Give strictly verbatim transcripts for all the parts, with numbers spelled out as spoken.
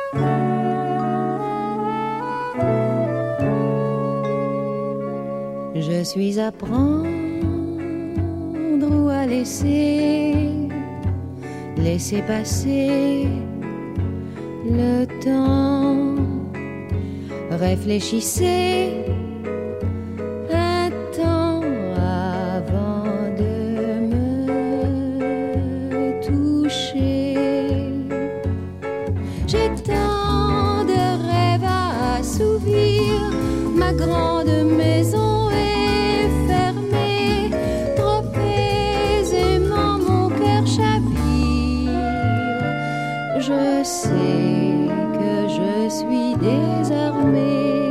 Je suis à prendre ou à laisser, laisser passer le temps. Réfléchissez un temps avant de me toucher. J'ai tant de rêves à assouvir, ma grande maison je sais que je suis désarmée.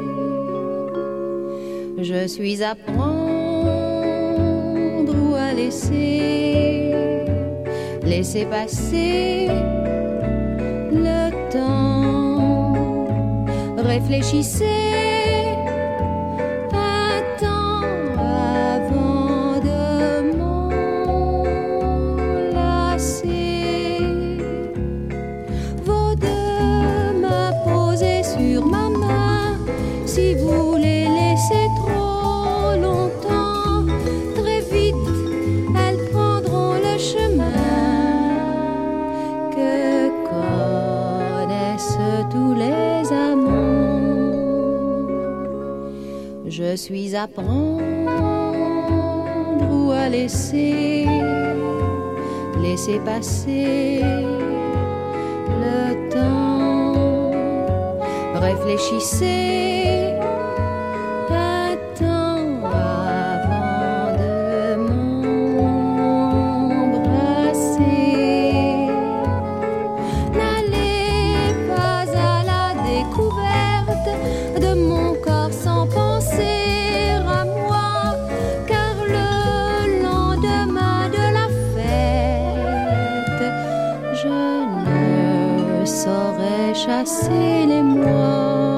Je suis à prendre ou à laisser, laisser passer le temps. Réfléchissez un temps avant de m'enlacer. Si vous les laissez trop longtemps, très vite elles prendront le chemin que connaissent tous les amants. Je suis à prendre ou à laisser, laisser passer le temps. Réfléchissez un temps avant de m'embrasser. N'allez pas à la découverte de mon corps sans penser à moi, car le lendemain de la fête, je ne saurais chasser les mois.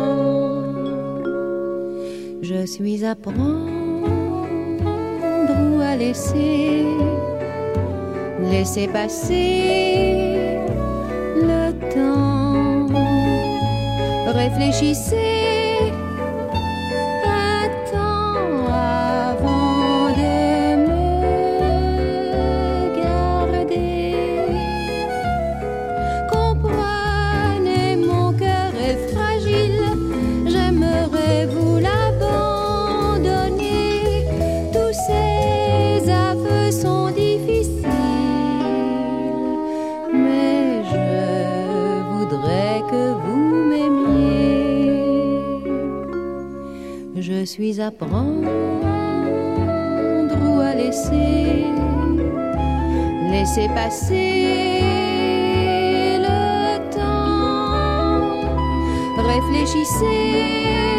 Je suis à prendre ou à laisser, laisser passer le temps. Réfléchissez un temps avant de me garder. Comprenez, mon cœur est fragile, j'aimerais vous la que vous m'aimiez. Je suis à prendre ou à laisser, laisser passer le temps. Réfléchissez